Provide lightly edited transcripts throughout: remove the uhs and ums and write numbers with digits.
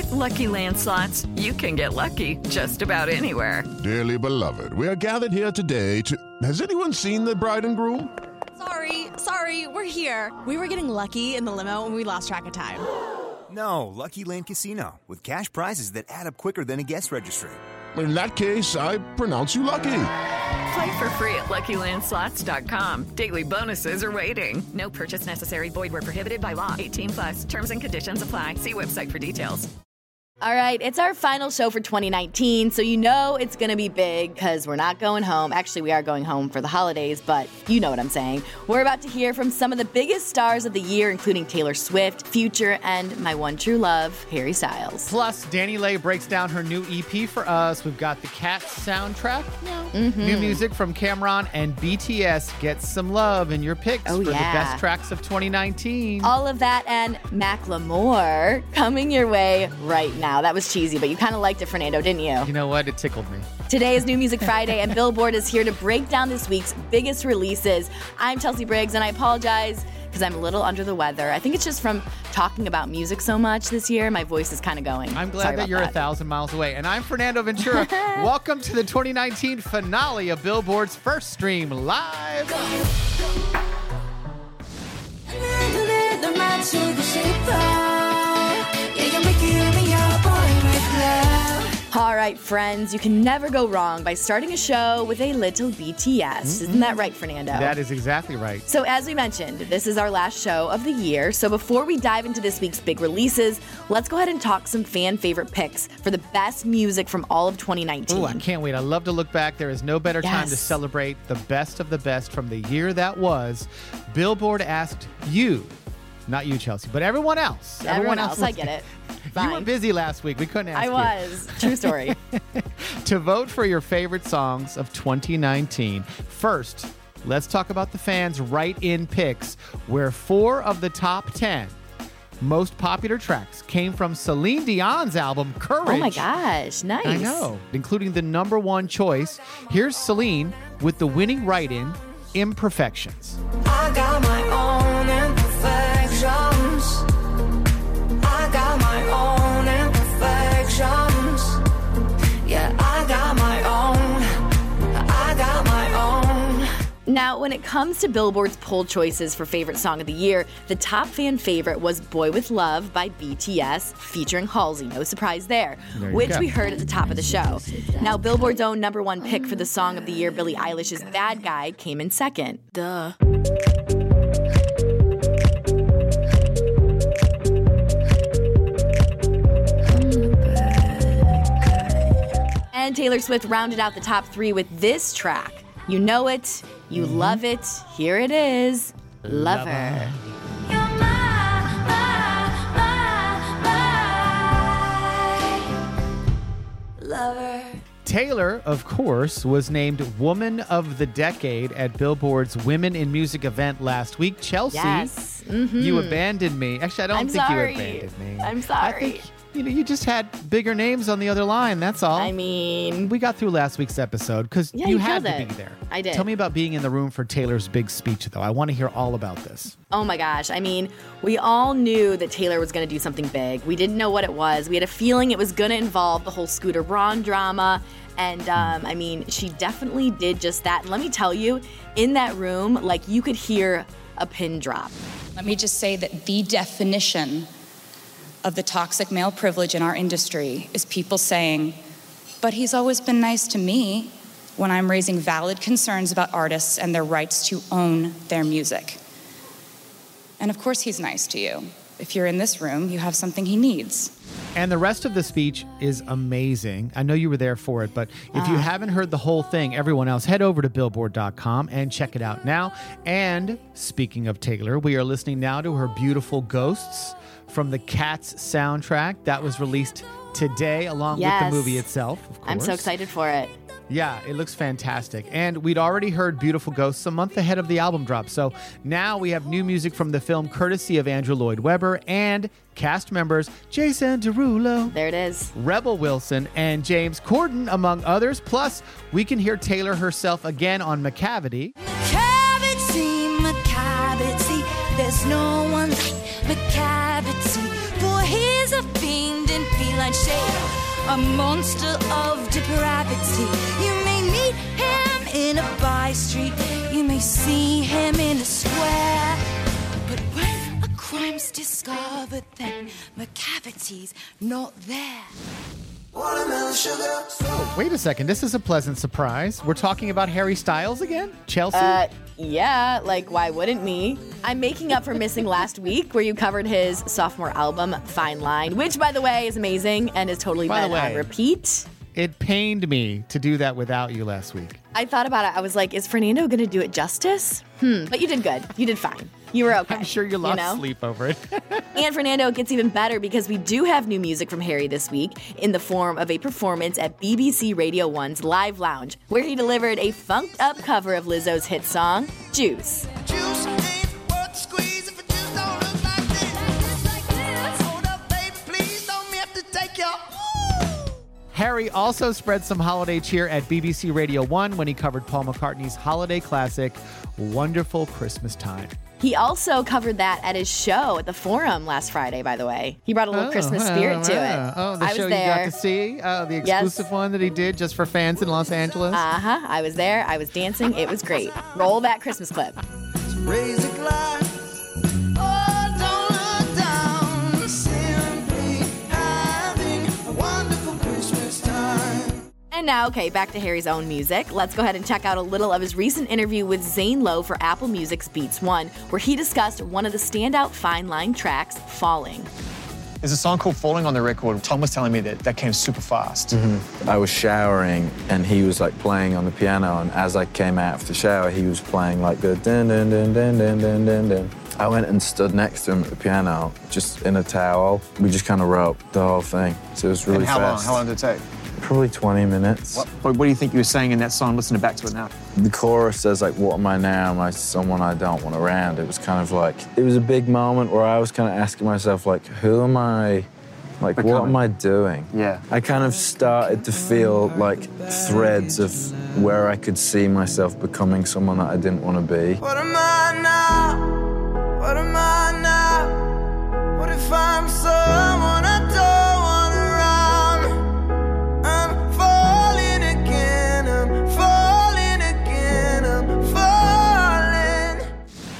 With Lucky Land Slots, you can get lucky just about anywhere. Dearly beloved, we are gathered here today to... Has anyone seen the bride and groom? Sorry, we're here. We were getting lucky in the limo and we lost track of time. No, Lucky Land Casino, with cash prizes that add up quicker than a guest registry. In that case, I pronounce you lucky. Play for free at LuckyLandSlots.com. Daily bonuses are waiting. No purchase necessary. Void where prohibited by law. 18+. Terms and conditions apply. See website for details. All right, it's our final show for 2019, so you know it's going to be big because we're not going home. Actually, we are going home for the holidays, but you know what I'm saying. We're about to hear from some of the biggest stars of the year, including Taylor Swift, Future, and my one true love, Harry Styles. Plus, Danny Lay breaks down her new EP for us. We've got the Cats soundtrack. New music from Cameron, and BTS gets some love in your picks for the best tracks of 2019. All of that and Macklemore coming your way right now. That was cheesy, but you kind of liked it, Fernando, didn't you? You know what? It tickled me. Today is New Music Friday, and Billboard is here to break down this week's biggest releases. I'm Chelsea Briggs, and I apologize because I'm a little under the weather. I think it's just from talking about music so much this year. My voice is kind of going. I'm glad that you're 1,000 miles away. And I'm Fernando Ventura. Welcome to the 2019 finale of Billboard's First Stream Live. All right, friends, you can never go wrong by starting a show with a little BTS. Isn't that right, Fernando? That is exactly right. So as we mentioned, this is our last show of the year. So before we dive into this week's big releases, let's go ahead and talk some fan favorite picks for the best music from all of 2019. Oh, I can't wait. I love to look back. There is no better time to celebrate the best of the best from the year that was. Billboard asked you, not you, Chelsea, but everyone else. Everyone else, I get it. You were busy last week. We couldn't ask you. I was. True story. To vote for your favorite songs of 2019. First, let's talk about the fans' write-in picks, where 4 of the top 10 most popular tracks came from Celine Dion's album, Courage. Oh my gosh, nice. I know, including the number one choice. Here's Celine with the winning write-in, Imperfections. I got my own imperfections. I got my own imperfections. Yeah, I got my own. Now, when it comes to Billboard's poll choices for favorite song of the year, the top fan favorite was Boy With Love by BTS featuring Halsey. No surprise there, which we heard at the top of the show. Now, Billboard's own number one pick for the song of the year, Billie Eilish's Bad Guy, came in second. Duh. And Taylor Swift rounded out the top 3 with this track. You know it, you love it, here it is, Lover. Lover. Taylor, of course, was named Woman of the Decade at Billboard's Women in Music event last week. Chelsea, you abandoned me. Actually, I don't think you abandoned me. I'm sorry. I think, you just had bigger names on the other line, that's all. I mean, we got through last week's episode because you had to be there. I did. Tell me about being in the room for Taylor's big speech, though. I want to hear all about this. Oh my gosh. I mean, we all knew that Taylor was going to do something big. We didn't know what it was. We had a feeling it was going to involve the whole Scooter Braun drama. And, I mean, she definitely did just that. And let me tell you, in that room, like, you could hear a pin drop. Let me just say that the definition of the toxic male privilege in our industry is people saying, but he's always been nice to me, when I'm raising valid concerns about artists and their rights to own their music. And of course he's nice to you. If you're in this room, you have something he needs. And the rest of the speech is amazing. I know you were there for it, but if you haven't heard the whole thing, everyone else, head over to Billboard.com and check it out now. And speaking of Taylor, we are listening now to her beautiful Ghosts from the Cats soundtrack that was released today along with the movie itself, of course. I'm so excited for it. Yeah, it looks fantastic. And we'd already heard Beautiful Ghosts a month ahead of the album drop. So now we have new music from the film courtesy of Andrew Lloyd Webber and cast members Jason Derulo. There it is. Rebel Wilson and James Corden, among others. Plus, we can hear Taylor herself again on Macavity. Macavity, there's no one like Macavity, for he's a fiend in feline shape, a monster of depravity. You may meet him in a by street, you may see him in a square, but when a crime's discovered, then McCavity's not there. Watermelon sugar. Oh, wait a second. This is a pleasant surprise. We're talking about Harry Styles again? Chelsea? Yeah, like why wouldn't me? I'm making up for missing last week where you covered his sophomore album, Fine Line, which, by the way, is amazing and has totally been on repeat. It pained me to do that without you last week. I thought about it. I was like, is Fernando going to do it justice? But you did good. You did fine. You were okay. I'm sure you lost sleep over it. And Fernando, it gets even better because we do have new music from Harry this week in the form of a performance at BBC Radio 1's Live Lounge, where he delivered a funked-up cover of Lizzo's hit song, Juice. Juice ain't worth the squeeze if it just don't look like this. Hold up, baby, please don't me have to take your... Harry also spread some holiday cheer at BBC Radio 1 when he covered Paul McCartney's holiday classic, Wonderful Christmas Time. He also covered that at his show at the Forum last Friday, by the way. He brought a little Christmas spirit to it. Oh, the show you got to see? The exclusive one that he did just for fans in Los Angeles? Uh-huh. I was there. I was dancing. It was great. Roll that Christmas clip. Raise a glass. Oh, don't look down. Simply having a wonderful Christmas time. And now, okay, back to Harry's own music. Let's go ahead and check out a little of his recent interview with Zane Lowe for Apple Music's Beats One, where he discussed one of the standout Fine Line tracks, Falling. There's a song called Falling on the record. Tom was telling me that came super fast. Mm-hmm. I was showering and he was like playing on the piano, and as I came out of the shower, he was playing like the dun dun dun dun dun dun dun dun. I went and stood next to him at the piano, just in a towel. We just kind of wrote the whole thing. So it was really fast. How long did it take? Probably 20 minutes. What do you think you were saying in that song? Listening back to it now. The chorus says, like, what am I now? Am I someone I don't want around? It was kind of like, it was a big moment where I was kind of asking myself, like, who am I? Like, becoming. What am I doing? Yeah. I kind of started to feel like threads of where I could see myself becoming someone that I didn't want to be. What am I now? What am I now? What if I'm someone I don't want around? I'm falling again, I'm falling again, I'm falling.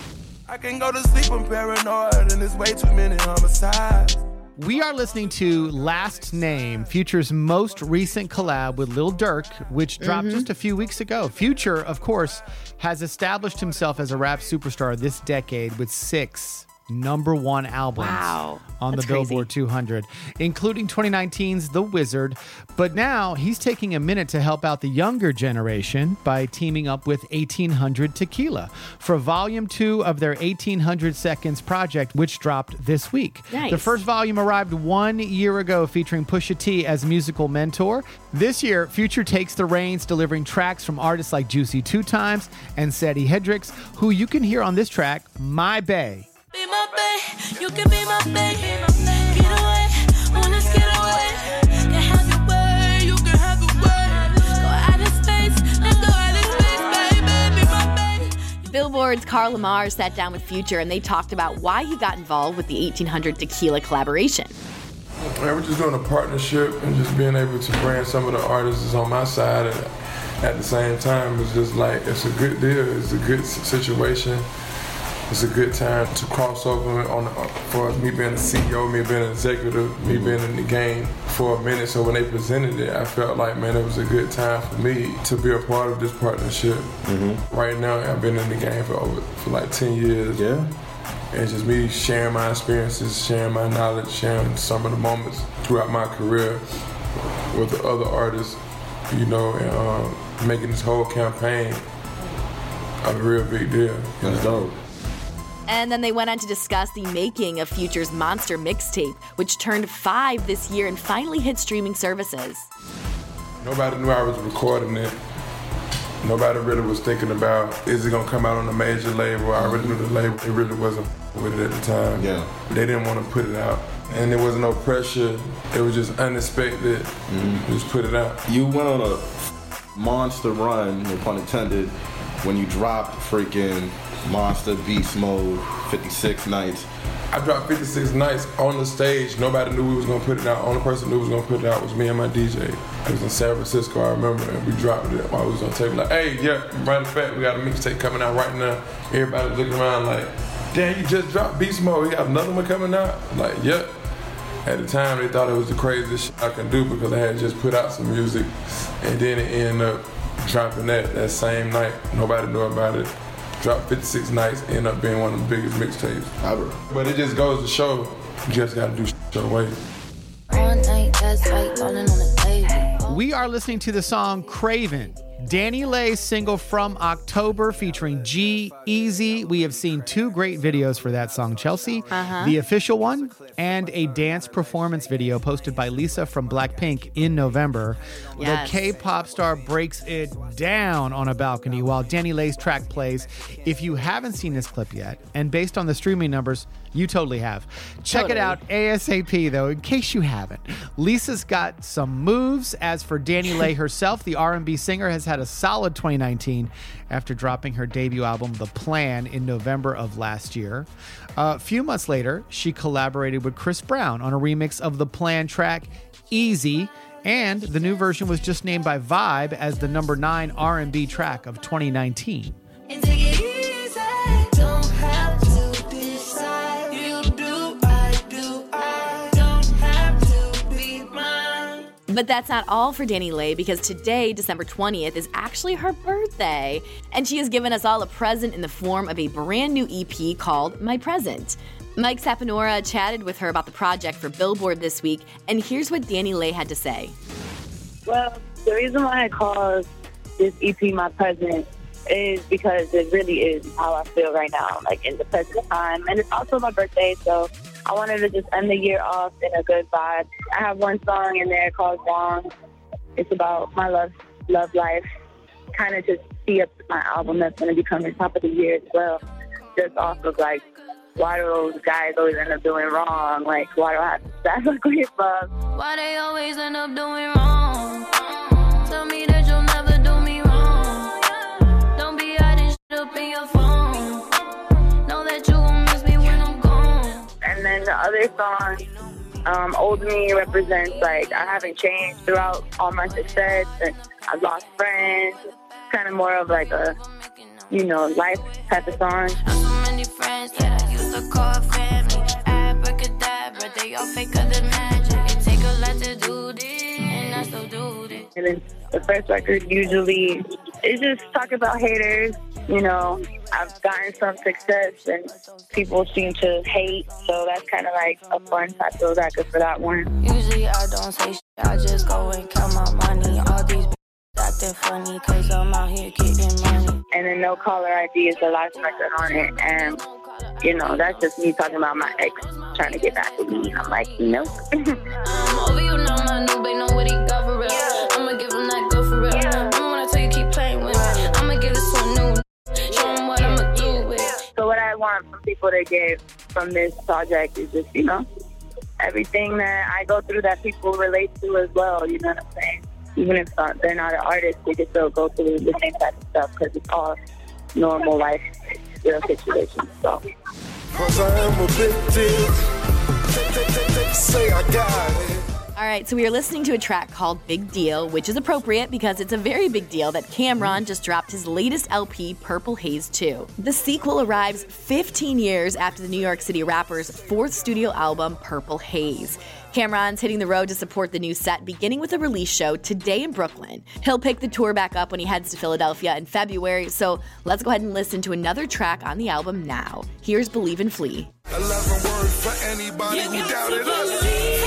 I can go to sleep, I'm paranoid, and there's way too many homicides. We are listening to Last Name, Future's most recent collab with Lil Durk, which dropped just a few weeks ago. Future, of course, has established himself as a rap superstar this decade with 6 #1 albums on the Billboard 200, including 2019's The Wizard. But now he's taking a minute to help out the younger generation by teaming up with 1800 Tequila for Volume 2 of their 1800 Seconds project, which dropped this week. Nice. The first volume arrived 1 year ago, featuring Pusha T as musical mentor. This year, Future takes the reins, delivering tracks from artists like Juicy 2 Times and Seti Hendrix, who you can hear on this track, My Bae. Be my bae, you can be my bae. Get away, wanna get away. Can have your way, you can have your way. Go out of space, let's go out of space, baby, be my bae. Billboard's Carl Lamar sat down with Future and they talked about why he got involved with the 1800 Tequila collaboration. We're just doing a partnership and just being able to bring some of the artists on my side, and at the same time, it's just like, it's a good deal, it's a good situation. It's a good time to cross over for me being a CEO, me being an executive, me being in the game for a minute. So when they presented it, I felt like, man, it was a good time for me to be a part of this partnership. Right now, I've been in the game for like 10 years. Yeah. And it's just me sharing my experiences, sharing my knowledge, sharing some of the moments throughout my career with the other artists, you know, and making this whole campaign a real big deal. That's dope. And then they went on to discuss the making of Future's Monster mixtape, which turned 5 this year and finally hit streaming services. Nobody knew I was recording it. Nobody really was thinking about, is it gonna come out on a major label? I already knew the label, it really wasn't with it at the time. Yeah. They didn't want to put it out. And there was no pressure, it was just unexpected, just put it out. You went on a monster run, no pun intended, when you dropped freaking Monster Beast Mode 56 Nights. I dropped 56 Nights on the stage. Nobody knew we was gonna put it out. Only person who was gonna put it out was me and my DJ. It was in San Francisco, I remember, and we dropped it while we was on tape. Like, hey, yeah, matter of fact, we got a mixtape coming out right now. Everybody was looking around like, damn, you just dropped Beast Mode. We got another one coming out? Like, yep. At the time, they thought it was the craziest shit I can do because I had just put out some music, and then it ended up dropping that same night. Nobody knew about it. Dropped 56 Nights, ended up being one of the biggest mixtapes ever. But it just goes to show, you just gotta do shit your way. We are listening to the song Craven, DaniLeigh's single from October featuring G-Eazy. We have seen 2 great videos for that song, Chelsea. The official one and a dance performance video posted by Lisa from Blackpink in November. Yes. The K-pop star breaks it down on a balcony while DaniLeigh's track plays. If you haven't seen this clip yet, and based on the streaming numbers, you totally have. Check it out ASAP, though, in case you haven't. Lisa's got some moves. As for DaniLeigh herself, the R&B singer has had a solid 2019 after dropping her debut album, The Plan, in November of last year. A few months later, she collaborated with Chris Brown on a remix of the Plan track, Easy, and the new version was just named by Vibe as the number 9 R&B track of 2019. But that's not all for DaniLeigh, because today, December 20th, is actually her birthday, and she has given us all a present in the form of a brand new EP called My Present. Mike Saponara chatted with her about the project for Billboard this week, and here's what DaniLeigh had to say. Well, the reason why I call this EP My Present is because it really is how I feel right now, like in the present time, and it's also my birthday, so I wanted to just end the year off in a good vibe. I have one song in there called Wrong. It's about my love life. Kind of just tee up my album that's going to be coming top of the year as well. Just off of like, why do those guys always end up doing wrong? Like, why do I have to sacrifice love? Why they always end up doing wrong? Tell me that you'll never do me wrong. Don't be hiding shit up in your phone. Know that you gon' miss me when I'm gone. And then the other song, Old Me, represents like I haven't changed throughout all my success and I've lost friends. Kind of more of like a, life type of song. So many friends that I used to call family. Abracadabra, they all fake the magic. It take a lot to do this, and I still do this. And then the first record usually is just talk about haters. I've gotten some success and people seem to hate, so that's kind of like a fun type of record for that one. Usually I don't say shit, I just go and count my money. All these acting funny cause I'm out here getting money. And then No Caller ID is the last record on it, and that's just me talking about my ex trying to get back with me. I'm like, nope. Over you know my new babe know what he got for real. I'ma give him that go for real. I'm gonna tell you keep playing with me. I'ma give this to a new. Show him what I'ma do with. So what I want from people to get from this project is just, everything that I go through that people relate to as well, you know what I'm saying? Even if they're not an artist, they can still go through the same type of stuff because it's all normal life, real situations. So. Cause I am a big deal. Say I got it. All right, so we are listening to a track called Big Deal, which is appropriate because it's a very big deal that Cam'ron just dropped his latest LP, Purple Haze 2. The sequel arrives 15 years after the New York City rapper's 4th studio album, Purple Haze. Cam'ron's hitting the road to support the new set, beginning with a release show today in Brooklyn. He'll pick the tour back up when he heads to Philadelphia in February, so let's go ahead and listen to another track on the album now. Here's Believe and Flee. 11 words for anybody who doubted us.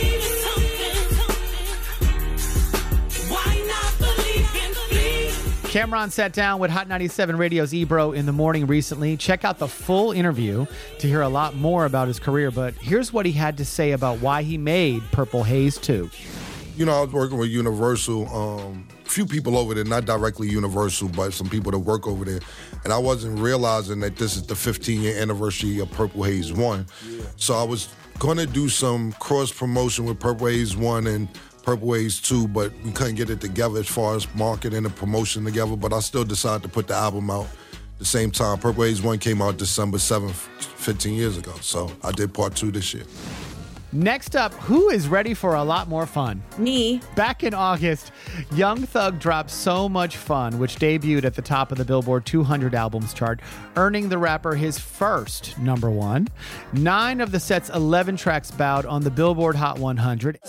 Cam'ron sat down with Hot 97 Radio's Ebro in the morning recently. Check out the full interview to hear a lot more about his career, but here's what he had to say about why he made Purple Haze 2. I was working with Universal, a few people over there, not directly Universal, but some people that work over there, and I wasn't realizing that this is the 15-year anniversary of Purple Haze 1. So I was going to do some cross-promotion with Purple Haze 1 and Purple Haze 2, but we couldn't get it together as far as marketing and promotion together, but I still decided to put the album out the same time. Purple Haze 1 came out December 7th, 15 years ago. So I did part 2 this year. Next up, who is ready for a lot more fun? Me. Back in August, Young Thug dropped So Much Fun, which debuted at the top of the Billboard 200 albums chart, earning the rapper his first #1. 9 of the set's 11 tracks bowed on the Billboard Hot 100.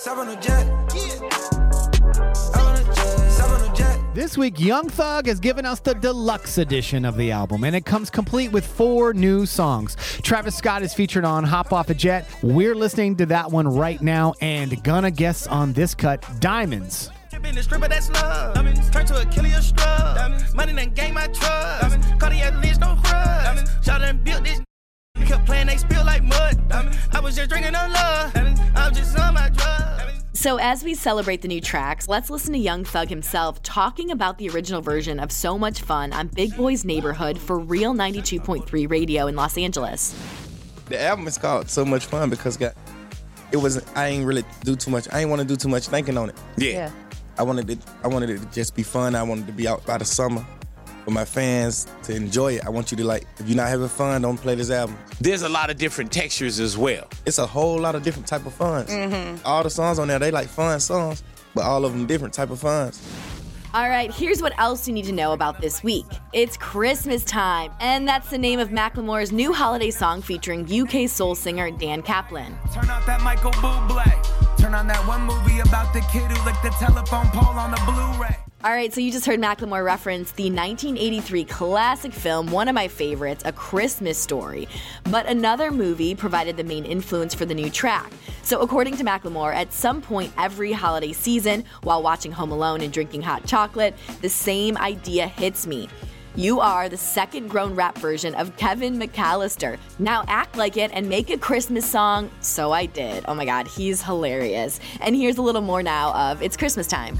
This week, Young Thug has given us the deluxe edition of the album, and it comes complete with 4 new songs. Travis Scott is featured on Hop Off a Jet. We're listening to that one right now, and gonna guess on this cut, Diamonds. Been the stripper that's love. Turn to a killer strub. Money done game my trust. Cardiac lynch, no crud. Shot done built this. Kept playing, they spill like mud. I was just drinking on love. I'm just on my drugs. So as we celebrate the new tracks, let's listen to Young Thug himself talking about the original version of So Much Fun on Big Boy's Neighborhood for Real 92.3 Radio in Los Angeles. The album is called So Much Fun because I ain't really do too much. I ain't want to do too much thinking on it. Yeah. I wanted it to just be fun. I wanted to be out by the summer for my fans to enjoy it. I want you to, like, if you're not having fun, don't play this album. There's a lot of different textures as well. It's a whole lot of different type of funs. All the songs on there, they like fun songs, but all of them different type of funs. All right, here's what else you need to know about this week. It's Christmas time, and that's the name of Macklemore's new holiday song featuring UK soul singer Dan Kaplan. Turn out that Michael Bublé. Turn on that one movie about the kid who licked the telephone pole on the Blu-ray. All right, so you just heard Macklemore reference the 1983 classic film, one of my favorites, A Christmas Story. But another movie provided the main influence for the new track. So according to Macklemore, at some point every holiday season, while watching Home Alone and drinking hot chocolate, the same idea hits me. You are the second grown rap version of Kevin McAllister. Now act like it and make a Christmas song. So I did. Oh my God, he's hilarious. And here's a little more now of It's Christmas Time.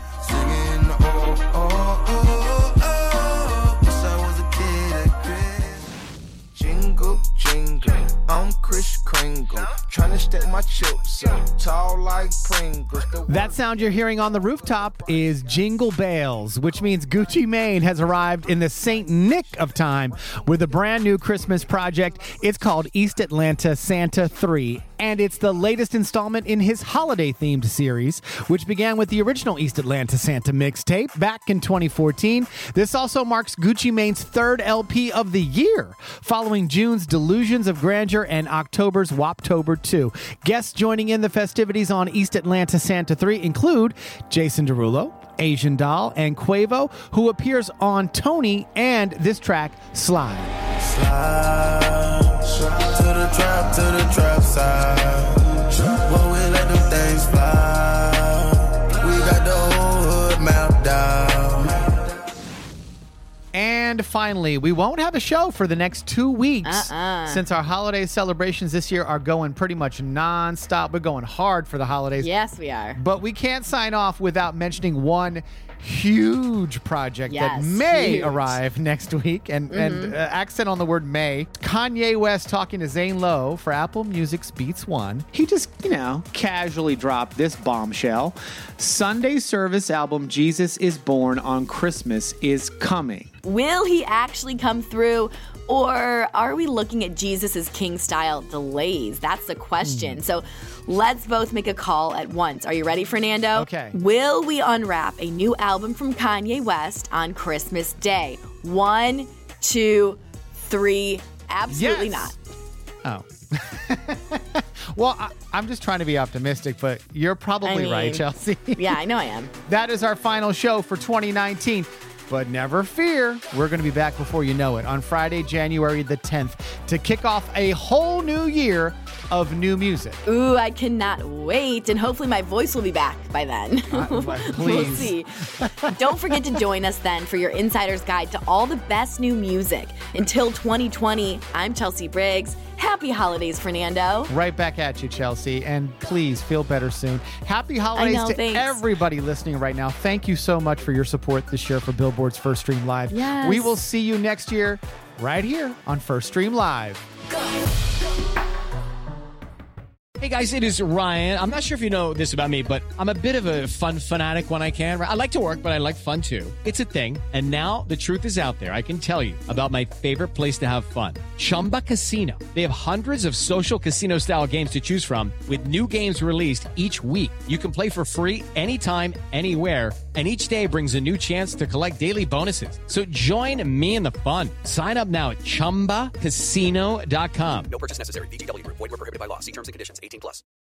Jingle, jingle, I'm Kris Kringle, trying to stack my chips up, tall like Pringles. That sound you're hearing on the rooftop is Jingle Bells, which means Gucci Mane has arrived in the St. Nick of time with a brand new Christmas project. It's called East Atlanta Santa 3, and it's the latest installment in his holiday-themed series, which began with the original East Atlanta Santa mixtape back in 2014. This also marks Gucci Mane's 3rd LP of the year, following June's Delusions of Grandeur and October's Woptober 2. Guests joining in the festivities on East Atlanta Santa 3 include Jason Derulo, Asian Doll, and Quavo, who appears on Tony and this track, Slide. Slide, to the trap side. When we let them things fly, we got the whole hood mapped out. And finally, we won't have a show for the next 2 weeks since our holiday celebrations this year are going pretty much nonstop. We're going hard for the holidays. Yes, we are. But we can't sign off without mentioning one huge project that may arrive next week, and accent on the word may. Kanye West talking to Zane Lowe for Apple Music's Beats One. He just, casually dropped this bombshell. Sunday service album Jesus is Born on Christmas is coming. Will he actually come through? Or are we looking at Jesus' King-style delays? That's the question. So let's both make a call at once. Are you ready, Fernando? Okay. Will we unwrap a new album from Kanye West on Christmas Day? 1, 2, 3. Absolutely not. Oh. Well, I'm just trying to be optimistic, but you're probably right, Chelsea. Yeah, I know I am. That is our final show for 2019. But never fear, we're going to be back before you know it on Friday, January the 10th to kick off a whole new year of new music. Ooh, I cannot wait. And hopefully my voice will be back by then. Please. We'll see. Don't forget to join us then for your insider's guide to all the best new music. Until 2020, I'm Chelsea Briggs. Happy holidays, Fernando. Right back at you, Chelsea. And please feel better soon. Happy holidays to everybody listening right now. Thank you so much for your support this year for Billboard's First Stream Live. Yes. We will see you next year right here on First Stream Live. Hey guys, it is Ryan. I'm not sure if you know this about me, but I'm a bit of a fun fanatic when I can. I like to work, but I like fun too. It's a thing. And now the truth is out there. I can tell you about my favorite place to have fun. Chumba Casino. They have hundreds of social casino style games to choose from with new games released each week. You can play for free anytime, anywhere. And each day brings a new chance to collect daily bonuses. So join me in the fun. Sign up now at ChumbaCasino.com. No purchase necessary. VGW Group. Void where prohibited by law. See terms and conditions. 18+.